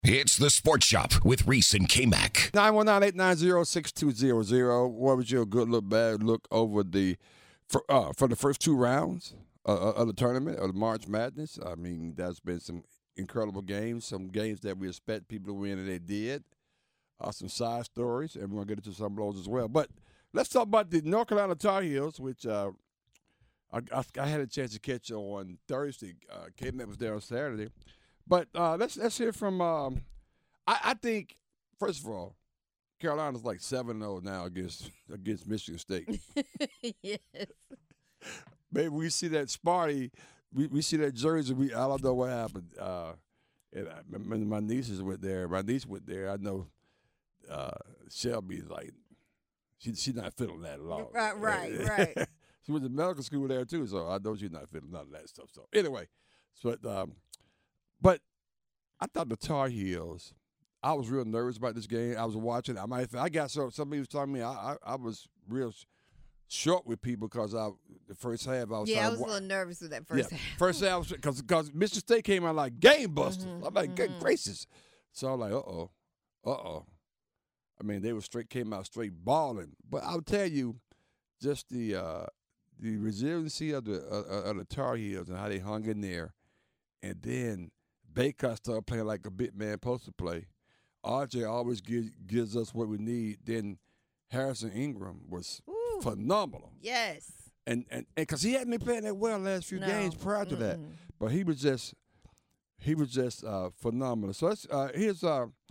It's the Sports Shop with Reese and K-Mac. 919-890-6200. What was your good look, bad look over for the first two rounds of the tournament, of the March Madness? I mean, there's been some incredible games, some games that we expect people to win, and they did. Some side stories, and we're going to get into some of those as well. But let's talk about the North Carolina Tar Heels, which I had a chance to catch on Thursday. K-Mac was there on Saturday. But let's hear from I think, first of all, Carolina's like 7-0 now against Michigan State. Yes. Maybe we see that Sparty, we see that jersey. I don't know what happened. And my nieces went there. My niece went there. I know Shelby's like, she's not feeling that at all. Right. She went to medical school there too, so I know she's not feeling none of that stuff. So anyway, but I thought the Tar Heels, I was real nervous about this game. I was watching. I got somebody was telling me I was real short with people because the first half I was. Yeah, I was a little nervous with that first half. First half because Michigan State came out like game busters. I'm like, good gracious. So I'm like, uh oh. I mean, they came out straight balling. But I'll tell you, just the resiliency of the Tar Heels and how they hung in there, and then Baycott started playing like a big man supposed to play. RJ always gives us what we need. Then Harrison Ingram was phenomenal. Yes. And because he hadn't been playing that well last few games prior to that, but he was just phenomenal. So here's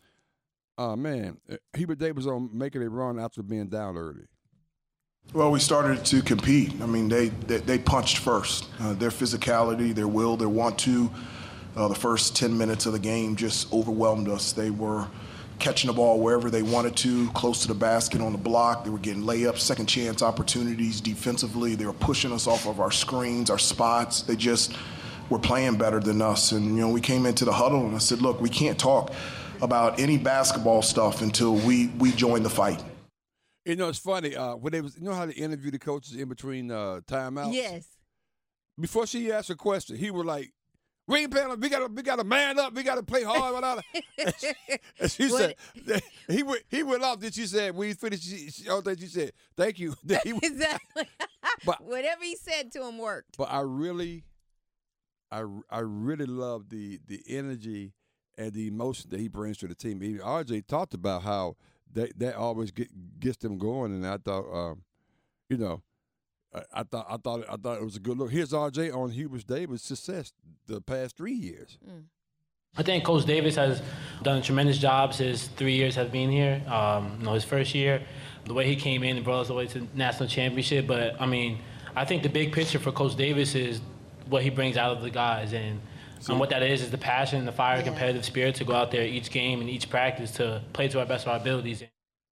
Hubert Davis on making a run after being down early. Well, we started to compete. I mean, they punched first. Their physicality, their will, their want to. The first 10 minutes of the game just overwhelmed us. They were catching the ball wherever they wanted to, close to the basket on the block. They were getting layups, second chance opportunities defensively. They were pushing us off of our screens, our spots. They just were playing better than us. And, we came into the huddle and I said, look, we can't talk about any basketball stuff until we join the fight. It's funny. When they was, how they interview the coaches in between timeouts? Yes. Before she asked a question, he was like, we got to man up. We got to play hard. And she said, he went off. Then she said, when he finished, she said, thank you. Exactly. But whatever he said to him worked. But I really love the energy and the emotion that he brings to the team. Even RJ talked about how that always gets them going, and I thought, I thought it was a good look. Here's RJ on Hubert Davis' success the past 3 years. I think Coach Davis has done a tremendous job his 3 years has been here. His first year, the way he came in and brought us all the way to the national championship. But, I think the big picture for Coach Davis is what he brings out of the guys. And what that is the passion, the fire, competitive spirit to go out there each game and each practice to play to our best of our abilities.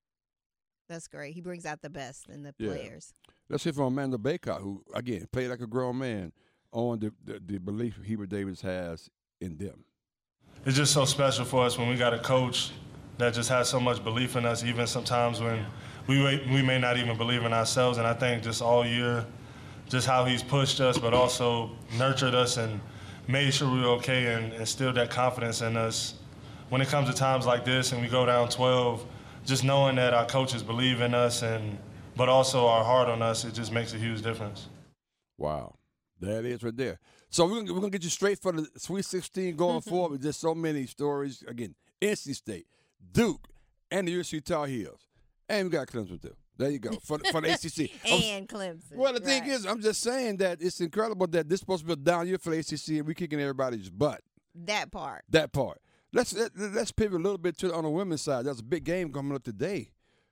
That's great. He brings out the best in the players. Let's hear from Amanda Baycott, who, again, played like a grown man on the belief Hubert Davis has in them. It's just so special for us when we got a coach that just has so much belief in us, even sometimes when we may not even believe in ourselves. And I think just all year, just how he's pushed us, but also nurtured us and made sure we were okay and instilled that confidence in us. When it comes to times like this and we go down 12, just knowing that our coaches believe in us but also are hard on us, it just makes a huge difference. Wow. That is right there. So we're gonna get you straight for the Sweet 16 going forward with just so many stories. Again, NC State, Duke, and the USC Tar Heels. And we got Clemson too. There you go. For the ACC. And Clemson. Well, the thing is, I'm just saying that it's incredible that this is supposed to be a down year for the ACC and we're kicking everybody's butt. That part. Let's pivot a little bit on the women's side. There's a big game coming up today.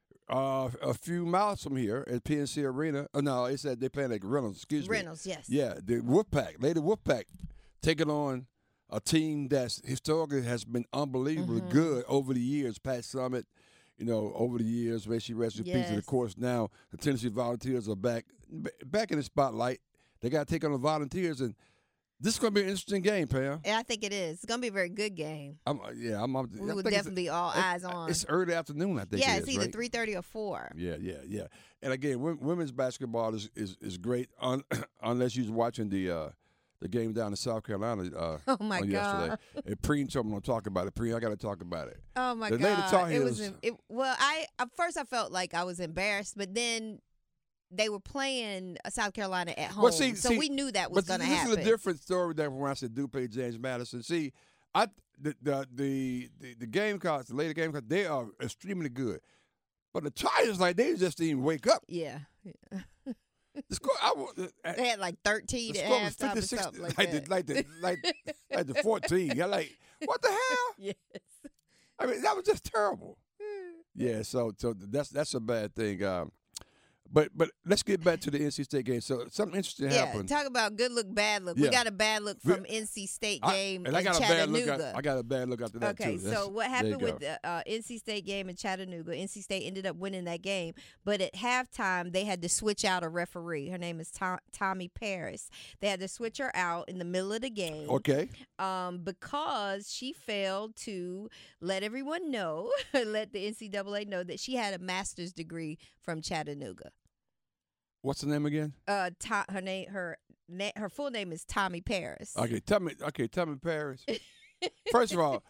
A few miles from here at PNC Arena. Oh, no, it said they're playing at Reynolds. Excuse me. Reynolds, yes. Yeah, the Wolfpack, Lady Wolfpack, taking on a team that's historically has been unbelievably good over the years. Pat Summitt, over the years, may she rest in peace. And of course, now the Tennessee Volunteers are back in the spotlight. They got to take on the Volunteers, and this is going to be an interesting game, Pam. Yeah, I think it is. It's going to be a very good game. We will definitely be all eyes on. It's early afternoon, I think. Yeah, it's either 3:30 or 4. Yeah. And again, women's basketball is great unless you're watching the the game down in South Carolina oh my God. yesterday. And Preen told me to talk about it. Preen, I got to talk about it. Oh, my the God. Lady Tar Heels, At first I felt like I was embarrassed, but then they were playing South Carolina at home. So we knew that was going to happen. This is a different story than when I said DuPage, James Madison. See, the Gamecocks, the Lady Gamecocks, they are extremely good. But the Tigers, like, they just didn't wake up. Yeah. The score, they had like 13 the at score was halftime 56, or something like the 14. You're like, what the hell? Yes. I mean, that was just terrible. Yeah, so that's a bad thing. But let's get back to the NC State game. So something interesting happened. Talk about good look, bad look. Yeah. We got a bad look from NC State game in Chattanooga. I got a bad look after that, too. Okay, so what happened with the NC State game in Chattanooga, NC State ended up winning that game, but at halftime, they had to switch out a referee. Her name is Tommy Paris. They had to switch her out in the middle of the game. Okay. Because she failed to let everyone know, let the NCAA know that she had a master's degree from Chattanooga. What's the name again? Her full name is Tommy Paris. Okay, Tommy Paris. First of all,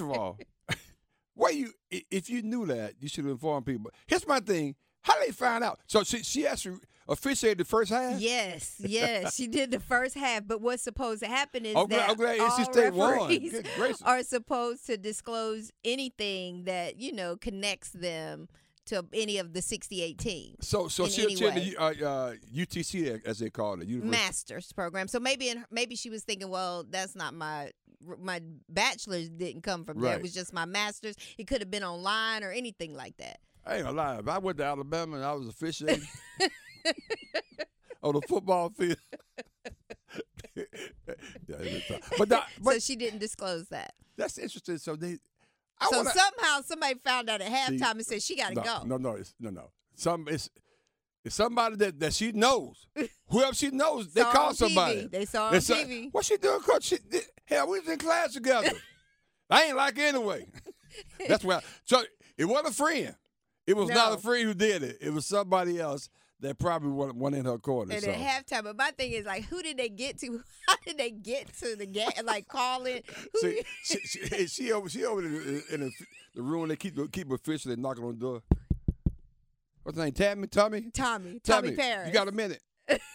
if you knew that, you should inform people. Here's my thing: how did they find out? So she actually officiated the first half. Yes, she did the first half. But what's supposed to happen is I'm glad NC State won. Are supposed to disclose anything that connects them to any of the 68 teams. So she'll attend the UTC, as they call it, master's program. So maybe she was thinking, well, that's not my bachelor's didn't come from there. It was just my master's. It could have been online or anything like that. I ain't gonna lie. If I went to Alabama and I was officiating on the football field. So she didn't disclose that. That's interesting. So somehow somebody found out at halftime and said she got to go. No. It's somebody that she knows. Whoever she knows, they call somebody. They saw her on TV. What she doing, Coach? Hell, we was in class together. I ain't like her anyway. That's why. So it wasn't a friend. It was not a friend who did it. It was somebody else that probably went in her corner. And at halftime, but my thing is, like, who did they get to? How did they get to the game? Like, call it? She over in the room. They keep officially knocking on the door. What's her name? Tommy Paris. You got a minute?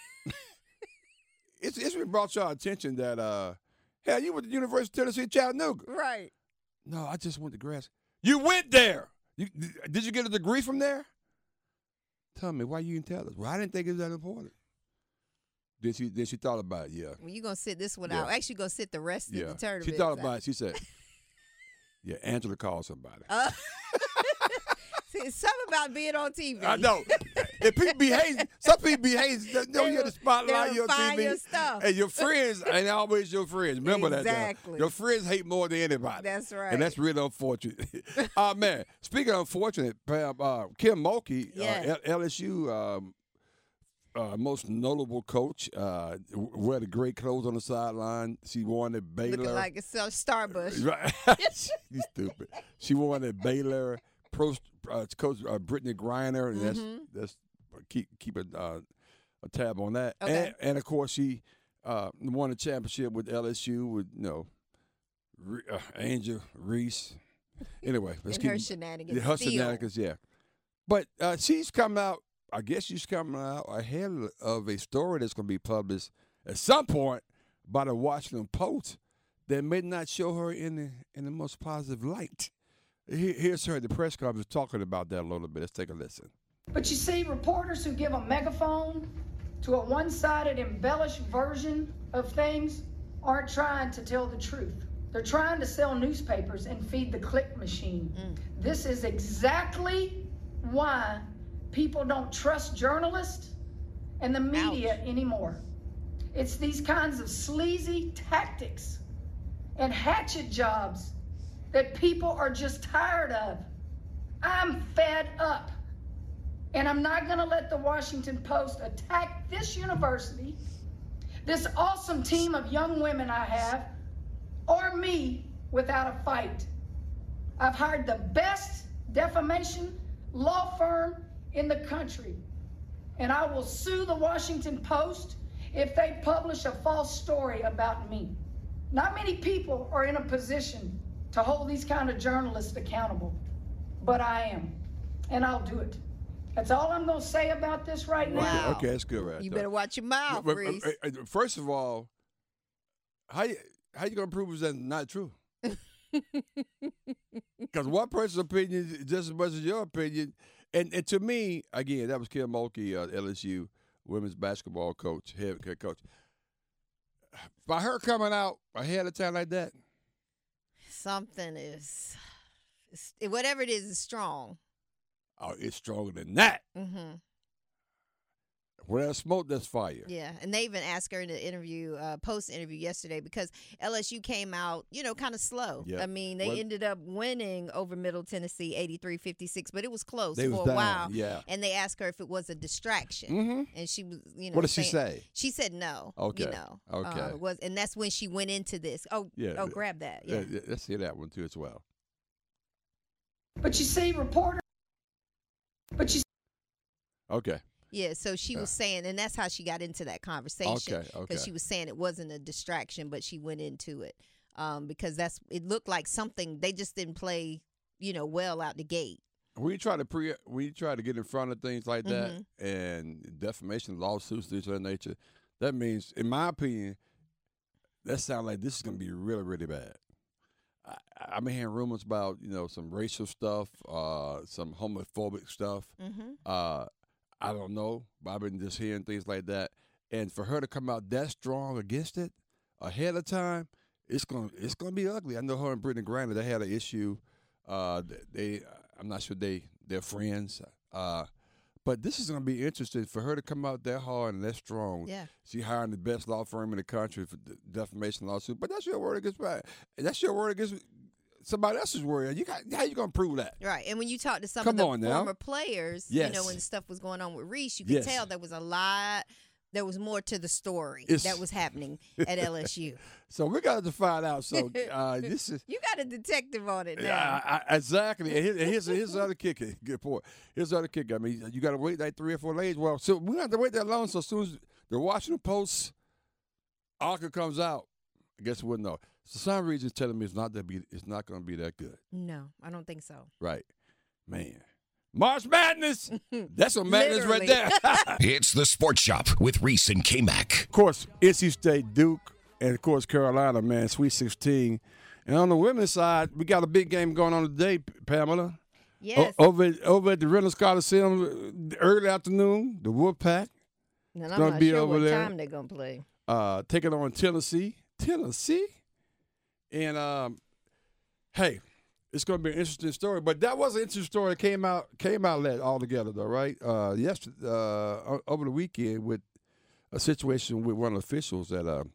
It's really brought y'all attention that hell, you went to the University of Tennessee, Chattanooga. Right. No, I just went to Grass. You went there. Did you get a degree from there? Tell me, why you didn't tell us? Well, I didn't think it was that important. Then she thought about it, yeah. Well, you're going to sit this one out. Actually, going to sit the rest of the tournament. She thought about it. She said, yeah, Angela called somebody. See, it's something about being on TV. I know. If people be hating, some people be hating. They don't hear the spotlight on your TV. Your stuff. And your friends ain't always your friends. Remember that. Exactly. Your friends hate more than anybody. That's right. And that's really unfortunate. Man, speaking of unfortunate, Kim Mulkey, LSU most notable coach, wear the great clothes on the sideline. She won at Baylor. Looking like it's Starbush. Right. She's stupid. She won at Baylor. Coach Brittany Griner, and that's keep a tab on that. Okay. And of course she won the championship with LSU with Angel Reese. Anyway, let's keep her shenanigans. Her shenanigans, yeah. But she's coming out. I guess she's coming out ahead of a story that's going to be published at some point by the Washington Post that may not show her in the most positive light. Here's her at the press conference talking about that a little bit. Let's take a listen. But you see, reporters who give a megaphone to a one-sided, embellished version of things aren't trying to tell the truth. They're trying to sell newspapers and feed the click machine. This is exactly why people don't trust journalists and the media anymore. It's these kinds of sleazy tactics and hatchet jobs that people are just tired of. I'm fed up. And I'm not going to let the Washington Post attack this university, this awesome team of young women I have, or me without a fight. I've hired the best defamation law firm in the country, and I will sue the Washington Post if they publish a false story about me. Not many people are in a position to hold these kind of journalists accountable, but I am, and I'll do it. That's all I'm going to say about this right now. Wow. Okay, that's good, right? You there. better watch your mouth, But, Reese. First of all, how you gonna prove that's not true? Because one person's opinion is just as much as your opinion. And to me, again, that was Kim Mulkey, LSU women's basketball coach, head coach. By her coming out ahead of time like that, Something is, whatever it is strong. oh, it's stronger than that. Mm-hmm. Where there's smoke, there's fire. Yeah, and they even asked her in the interview, post-interview yesterday, because LSU came out, kind of slow. Yeah. I mean, they ended up winning over Middle Tennessee 83-56, but it was close They for was a down, while. yeah. And they asked her if it was a distraction. Mm-hmm. And she was, What did she say? She said no. Okay. Okay. It was, and that's when she went into this. Oh, Yeah. oh, grab that. Yeah. Let's hear that one too as well. But you see, Okay. Yeah, so she was saying, and that's how she got into that conversation. Okay. Because she was saying it wasn't a distraction, but she went into it because it looked like something they just didn't play, well out the gate. We try to get in front of things like that and defamation lawsuits, things of that nature. That means, in my opinion, that sounds like this is going to be really, really bad. I've been hearing rumors about some racial stuff, some homophobic stuff. I don't know, but I've been just hearing things like that. And for her to come out that strong against it ahead of time, it's gonna be ugly. I know her and Brittany Griner, they had an issue. I'm not sure they're friends. But this is gonna be interesting for her to come out that hard and that strong. Yeah. She hiring the best law firm in the country for defamation lawsuit. But that's your word against that's your word against somebody else's word. How you gonna prove that? Right, and when you talk to some Come of the on now. former players, Yes. when stuff was going on with Reese, you could Yes. tell there was a lot. There was more to the story that was happening at LSU. So we got to find out. So this is. You got a detective on it now. Yeah, exactly. And here's the other kicker. Good point. Here's the other kicker. I mean, you got to wait like 3 or 4 days. Well, so we don't have to wait that long. So as soon as the Washington Post article comes out, I guess we'll know. So some reason telling me it's not going to be that good. No, I don't think so. Right, man. March Madness. That's some madness right there. It's the Sports Shop with Reese and K-Mac. Of course, NC State, Duke, and of course Carolina, man, Sweet 16. And on the women's side, we got a big game going on today, Pamela. Yes. Over at the Reynolds Coliseum, early afternoon, the Wolfpack. And It's I'm gonna not be sure over what there. time they're going to play. Taking on Tennessee. And hey, it's going to be an interesting story. But that was an interesting story that came out all together, though, right? Yesterday, over the weekend, with a situation with one of the officials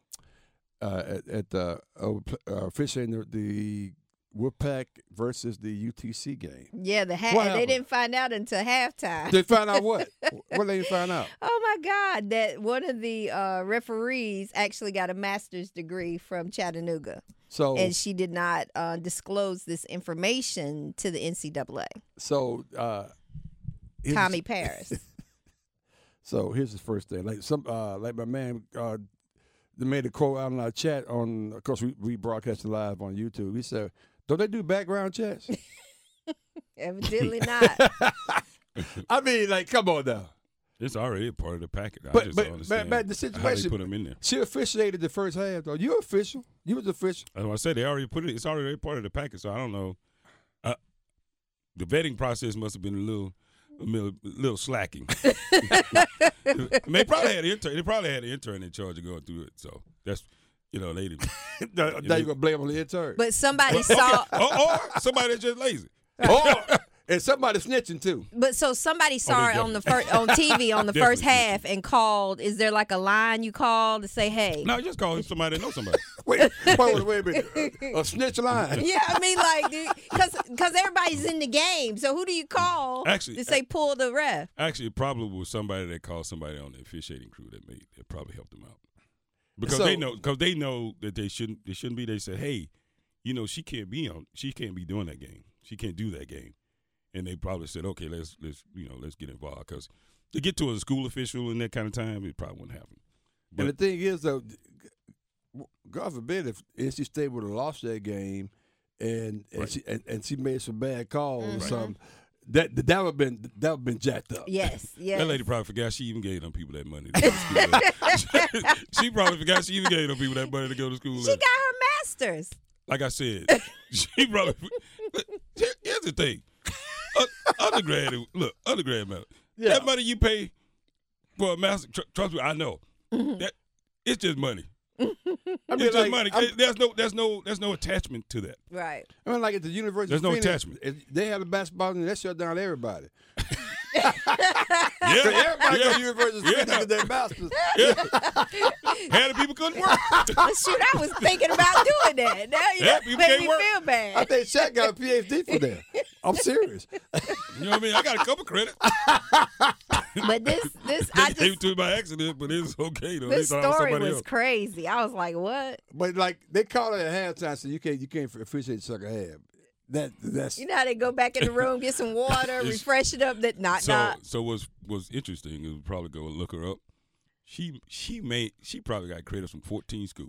officiating the Wolfpack versus the UTC game. Yeah, What they happened? didn't find out until halftime. They found out what? What they find out? Oh my God! That one of the referees actually got a master's degree from Chattanooga, So and she did not disclose this information to the NCAA. So here's Tommy Paris. So here's the first thing. Like my man, they made a quote out in our chat on. Of course, we broadcast it live on YouTube. He said, "Don't they do background checks?" Evidently not. I mean, like, come on now. It's already a part of the package. I But just don't understand the how they situation. put them in there. She officiated the first half, though. You official. You was official. As I said, they already put it. It's already a part of the package. So I don't know. The vetting process must have been a little slacking. They probably had an intern. They probably had an intern in charge of going through it. So that's they didn't. Now you're gonna blame on the intern. But somebody saw. or somebody that's just lazy. And somebody snitching too. But so somebody saw it they on the on TV on the first Definitely half and called. Is there like a line you call to say, hey? No, just call somebody that knows somebody. Wait a minute. A snitch line. Yeah, I mean, like, because everybody's in the game. So who do you call to say pull the ref? Actually, it probably was somebody that called somebody on the officiating crew that probably helped them out. Because they know that they shouldn't be. They said, hey, she can't be doing that game. She can't do that game. And they probably said, okay, let's get involved, because to get to a school official in that kind of time, it probably wouldn't happen. And the thing is, though, God forbid if NC State would have lost that game, and she made some bad calls or something. That would have been jacked up. Yes. That lady probably forgot she even gave them people that money to go to school. She probably forgot she even gave them people that money to go to school. She got her master's. Like I said, she probably. Here's the thing, undergrad matter. Yeah. That money you pay for a master, trust me, I know that it's just money. It's just money. There's no attachment to that. Right. I mean, like at the University There's of no Phoenix, attachment. if they have a basketball team, they shut down everybody. Yeah, Everybody go to University of Phoenix with their masters. Half the people couldn't work. Shoot, I was thinking about doing that. Now you Yeah, people made can't me work. feel bad. I think Shaq got a PhD for that. I'm serious. You know what I mean? I got a couple credits. But this They gave it to me by accident, but it's okay though. this They thought I was story somebody was else. crazy. I was like, what? But like they called it at halftime, so you can't appreciate the second half. That's You know how they go back in the room, get some water, refresh it up. That not. So what's interesting is probably go look her up. She probably got credit from 14 schools.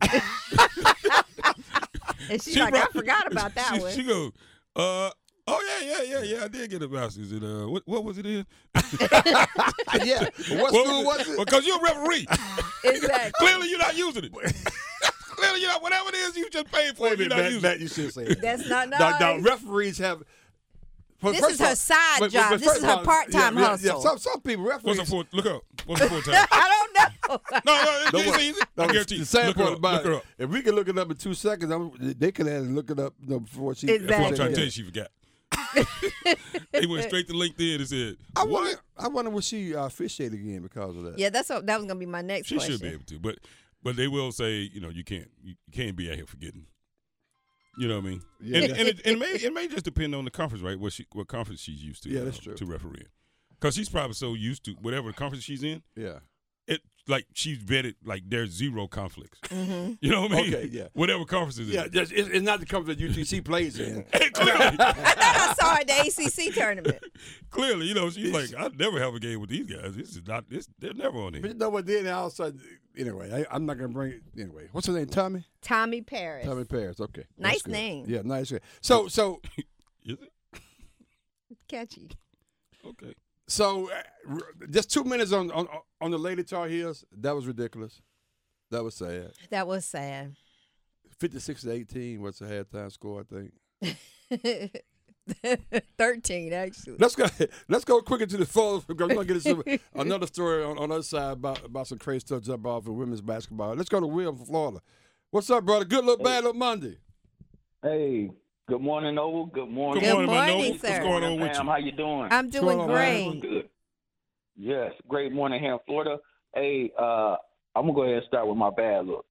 And she's like, I forgot about that one. She goes, oh yeah, I did get a master's in what was it in? yeah. What school was it? Because you're a referee. Exactly. Clearly you're not using it. Clearly you're not. Whatever it is you just paid for, you're not using Matt, it. you should say it. That's not nice. Now, referees have. This is her side job. This is her part-time hustle. Yeah, some people referees. Look up. What's the full time? I don't know. No, it's easy. I guarantee you. The sad Look her part up. about Look her it, up. if we can look it up in 2 seconds, they could have looked it up before she. Exactly. That's what I'm trying to Yeah. tell you. She forgot. They went straight to LinkedIn and said, I wonder will she officiate again because of that. Yeah, that was gonna be my next she question. should be able to, but they will say, you can't be out here forgetting. You know what I mean? Yeah. And it may just depend on the conference, right? What conference she's used to. Yeah, that's true. To refereeing, because she's probably so used to whatever conference she's in. Yeah. It like she's vetted like there's zero conflicts. Mm-hmm. You know what I mean? Okay, yeah. Whatever conference is Yeah, in. it's not the conference that UTC plays in. Clearly, I thought I saw her at the ACC tournament. clearly, she's like, I'd never have a game with these guys. This is not. They're never on But here. you know what? Then all of a sudden, anyway, I'm not gonna bring it anyway. What's her name? Tommy. Tommy Paris. Tommy Paris. Okay. Nice That's good. name. Yeah, nice name. So Is it? Catchy. Okay. So, just 2 minutes on the Lady Tar Heels. That was ridiculous. That was sad. That was sad. 56-18. What's the halftime score? I think 13, actually. Let's go quicker to the phone because we're gonna get into another story on the other side about some crazy stuff jump off in women's basketball. Let's go to Will from Florida. What's up, brother? Good look, bad look Monday. Hey, good morning, Noble. Good morning. Good my morning, Noble. sir. What's going on with Pam, you? how you doing? I'm doing going on, great. Good. Yes, great morning here in Florida. Hey, I'm gonna go ahead and start with my bad look.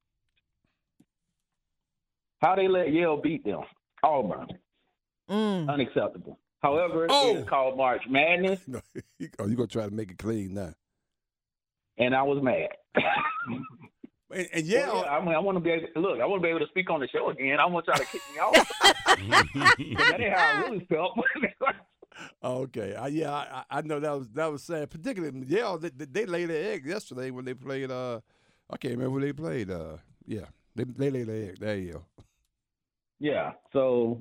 How they let Yale beat them? Auburn. Unacceptable. However, it's called March Madness, No, you're gonna try to make it clean now. and I was mad. And yeah, Well, I mean, I want to be able. Look, I want to be able to speak on the show again. I want y'all to kick me off. 'Cause that ain't how I really felt. okay. I know that was sad. Particularly Yale, they laid their egg yesterday when they played. I can't remember who they played. Yeah, they laid their egg. There you go. Yeah. So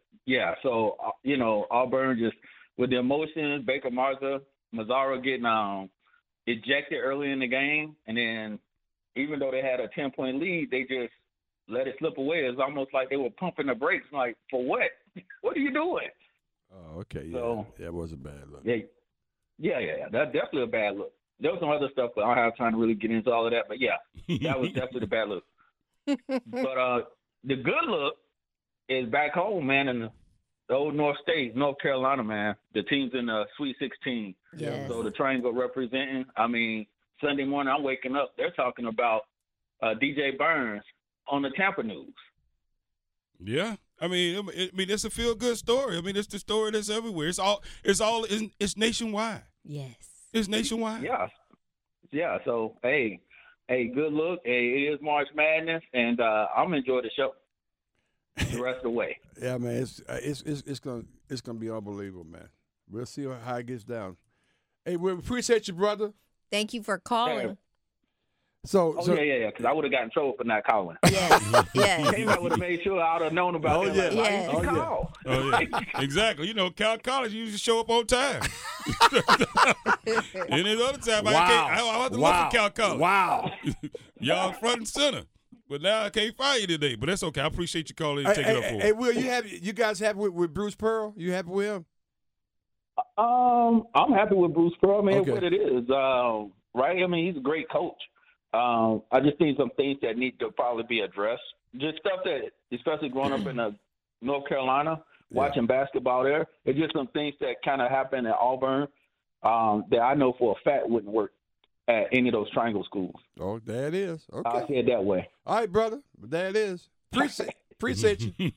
Auburn just with the emotions, Baker Mazzaro getting ejected early in the game, and then even though they had a 10-point lead, they just let it slip away. It's almost like they were pumping the brakes. Like, for what? What are you doing? Oh, okay. Yeah, So- that was a bad look. Yeah. That's definitely a bad look. There was some other stuff, but I don't have time to really get into all of that. But yeah, that was definitely the bad look. But the good look is back home, man, in the old North Carolina, man. The team's in the Sweet 16. Yes. So the Triangle representing. I mean, Sunday morning I'm waking up. They're talking about DJ Burns on the Tampa News. Yeah, I mean, it's a feel good story. I mean, it's the story that's everywhere. It's nationwide. Yes. It's nationwide. Yeah. So hey, good look. Hey, it is March Madness, and I'm enjoying the show the rest of the way. Yeah, man, it's gonna be unbelievable, man. We'll see how it gets down. Hey, we appreciate you, brother. Thank you for calling. Yeah, because I would have gotten in trouble for not calling. Yes, yes. K-Mac would have made sure I would have known about it. Like, why didn't you call? Oh, yeah. Exactly. You know, Cal College usually show up on time. Any other time, I have to look for Cal College. Wow. Y'all front and center. But now I can't fire you today. But that's okay. I appreciate you calling and taking it up for me. Hey, Will, you guys happy with Bruce Pearl? You happy with him? I'm happy with Bruce Pearl, man. Okay. What it is, right? I mean, he's a great coach. I just think some things that need to probably be addressed. Just stuff that, especially growing up in North Carolina, watching basketball there, it's just some things that kind of happened at Auburn that I know for a fact wouldn't work at any of those triangle schools. Oh, there it is. Okay. I'll say it that way. All right, brother. There it is. Appreciate you.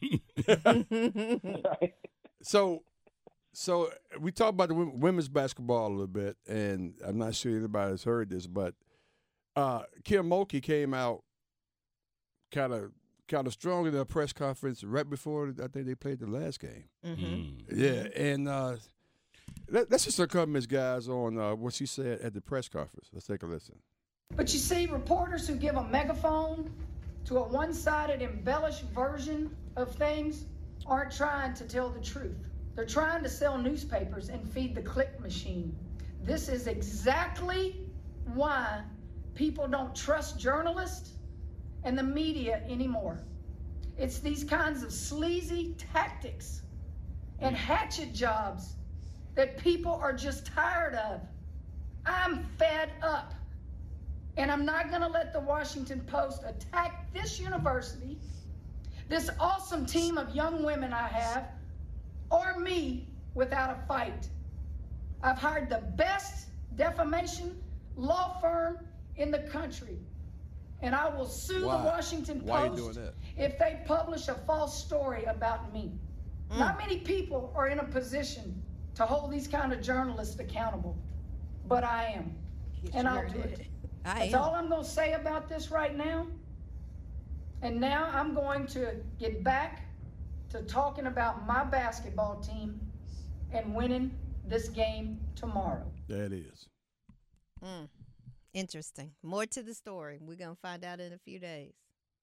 So we talked about the women's basketball a little bit, and I'm not sure anybody has heard this, but Kim Mulkey came out kind of strong in their press conference right before I think they played the last game. Mm-hmm. Yeah, and let's just comment, guys, on what she said at the press conference. Let's take a listen. But you see, reporters who give a megaphone to a one-sided, embellished version of things aren't trying to tell the truth. They're trying to sell newspapers and feed the click machine. This is exactly why people don't trust journalists and the media anymore. It's these kinds of sleazy tactics and hatchet jobs that people are just tired of. I'm fed up. And I'm not going to let the Washington Post attack this university, this awesome team of young women I have, or me without a fight. I've hired the best defamation law firm in the country, and I will sue the Washington Post if they publish a false story about me. Not many people are in a position to hold these kind of journalists accountable, but I am, and I'll do it. That's all I'm going to say about this right now. And now I'm going to get back to talking about my basketball team and winning this game tomorrow. That is. Interesting. More to the story. We're going to find out in a few days.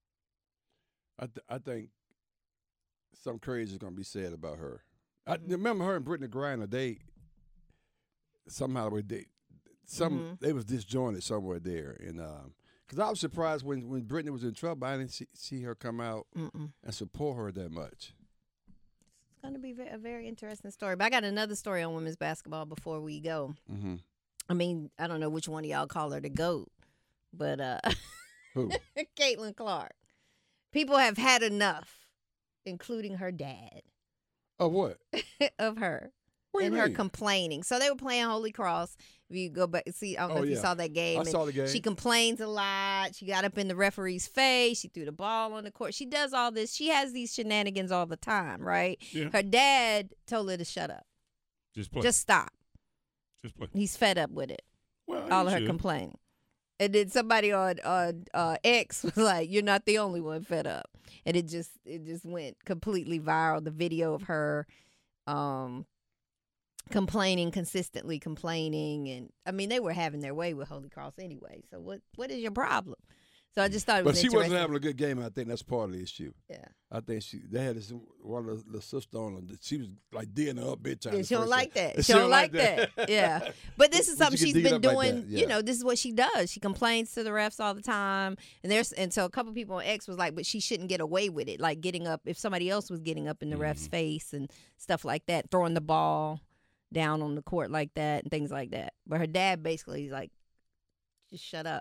I think something crazy is going to be said about her. I remember her and Brittany Griner, they was disjointed somewhere there. And because I was surprised when Brittany was in trouble, I didn't see her come out and support her that much. It's going to be a very interesting story. But I got another story on women's basketball before we go. Mm-hmm. I mean, I don't know which one of y'all call her the GOAT, but Who? Caitlin Clark. People have had enough, including her dad. Of what? Of her. What do you and her mean? complaining. So they were playing Holy Cross. If you go back, see, I don't know if you saw that game. I saw the game. She complains a lot. She got up in the referee's face. She threw the ball on the court. She does all this. She has these shenanigans all the time, right? Yeah. Her dad told her to shut up. Just play. Just stop. Just play. He's fed up with it. Well, All of her complaining. And then somebody on X was like, "You're not the only one fed up." And it just went completely viral. The video of her consistently complaining, and I mean they were having their way with Holy Cross anyway. So what is your problem? So I just thought it was interesting. But she wasn't having a good game. I think that's part of the issue. Yeah. I think they had one of the sister on her. She was like D'ing her up big time. Yeah, she don't like that. She don't like that. Yeah. But this is something she's been doing. You know, this is what she does. She complains to the refs all the time. And so a couple people on X was like, but she shouldn't get away with it. Like getting up, if somebody else was getting up in the ref's face and stuff like that, throwing the ball down on the court like that and things like that. But her dad basically is like, just shut up.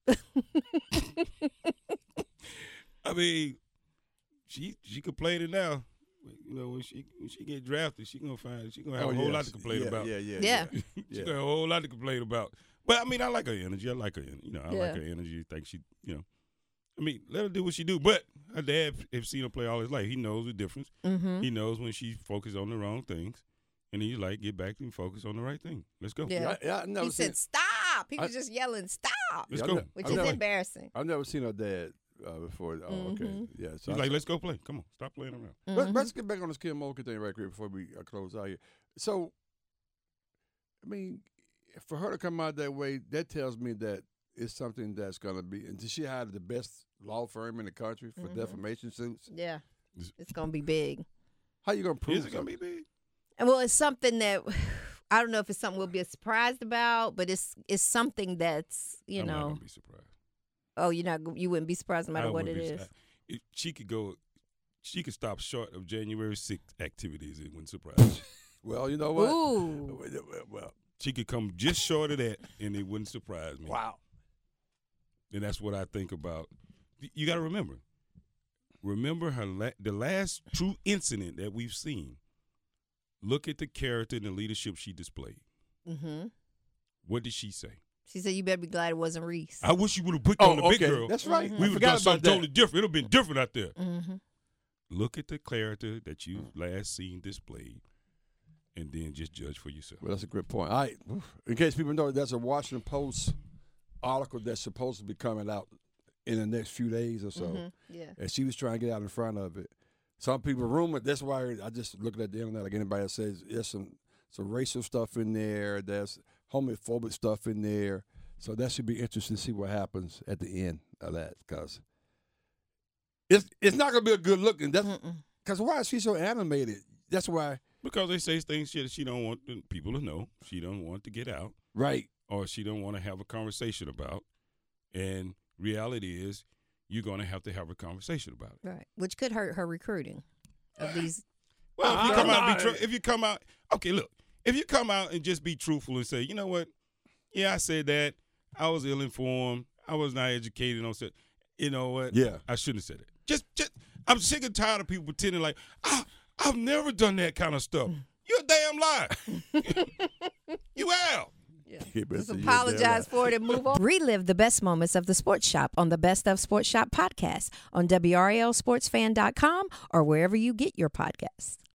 I mean, she complained it now. You know, when she get drafted, she gonna have a whole lot to complain about. Yeah. She gonna have a whole lot to complain about. But I mean, I like her energy. I like her energy. I think she, I mean, let her do what she do. But her dad have seen her play all his life. He knows the difference. Mm-hmm. He knows when she focuses on the wrong things. And he's like, get back and focus on the right thing. Let's go. Yeah. He said, stop. He was just yelling, stop. Let's go. Which is embarrassing. I've never seen her dad before. Oh, okay. Yeah. So he's like, let's go play. Come on. Stop playing around. Mm-hmm. Let's get back on this Kim Mulkey thing right quick before we close out here. So, I mean, for her to come out that way, that tells me that it's something that's going to be. And she hired the best law firm in the country for defamation suits. Yeah, it's going to be big. How you going to prove Is it going to be big? And well, it's something that I don't know if it's something we'll be surprised about, but it's something that's I'm not going to be surprised. Oh, you wouldn't be surprised no matter what it is. She could stop short of January 6th activities. It wouldn't surprise me. Well, you know what? Ooh. Well, She could come just short of that, and it wouldn't surprise me. wow. And that's what I think about. You got to remember her the last true incident that we've seen. Look at the character and the leadership she displayed. Mm-hmm. What did she say? She said, "You better be glad it wasn't Reese." I wish you would have put on the big girl. That's right. We would have done something totally different. It would have been different out there. Mm-hmm. Look at the character that you last seen displayed, and then just judge for yourself. Well, that's a great point. All right. In case people know, there's a Washington Post article that's supposed to be coming out in the next few days or so. Mm-hmm. Yeah. And she was trying to get out in front of it. Some people rumored, that's why I just looking at the internet like anybody else says, there's some racial stuff in there, there's homophobic stuff in there. So that should be interesting to see what happens at the end of that, because it's not going to be a good look. Because why is she so animated? That's why. Because they say things that she don't want people to know. She don't want to get out. Right. Or she don't want to have a conversation about. And reality is, you're going to have a conversation about it. Right. Which could hurt her recruiting of these. Well, if you come out, okay, look, if you come out and just be truthful and say, you know what, yeah, I said that, I was ill-informed, I was not educated on set, you know what, yeah, I shouldn't have said it. Just, I'm sick and tired of people pretending like, I've never done that kind of stuff. You're a damn liar. You have. Yeah. Just apologize for it and move on. Relive the best moments of the Sports Shop on the Best of Sports Shop podcast on WRLSportsFan.com or wherever you get your podcasts.